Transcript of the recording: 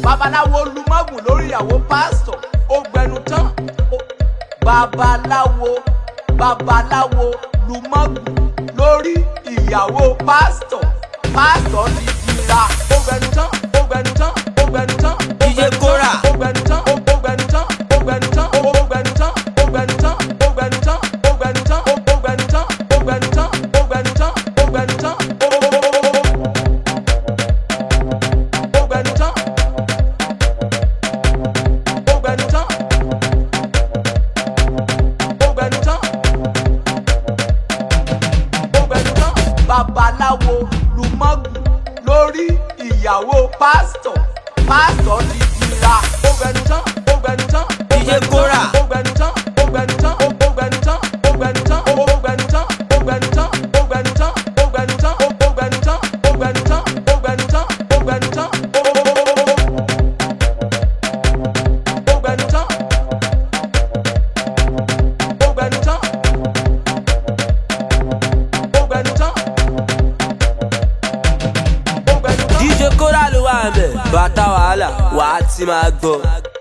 babaláwo lu mágùn lórí ìyàwó pásítọ̀ ó gbẹnu tán. babaláwo lu mágùn lórí ìyàwó pásítọ̀ ti dira ó gbẹnu tán ó gbẹnu tán ó gbẹnu tán. DJ Kora ó gbẹnu tán ó gbẹnu tán ó gbẹnu tán ó gbẹnu tán ó gbẹnu tán ó gbẹnu tán ó gbẹnu tán ó gbẹnu tán ó gbẹnu tán ó gbẹnu tán ó gbẹnu tán. Babaláwo lu mágùn lórí ìyàwó pásítọ̀ ti dira ó gbẹnu tán ó gbẹnu tán. DJ Kora ó gbẹnu tán ó gbẹnu tán ó gbẹnu tán ó gbẹnu tán ó gbẹnu tán ó gbẹnu tán ó gbẹnu tán ó gbẹnu tán ó gbẹnu tán ó gbẹnu tán ó gbẹnu tán ó gbẹnu tán ó gbẹnu tán ó gbẹnu tán. DJ Kora ló wà ń bẹ̀ bàtà wàhálà wàá ti máa gbọ́.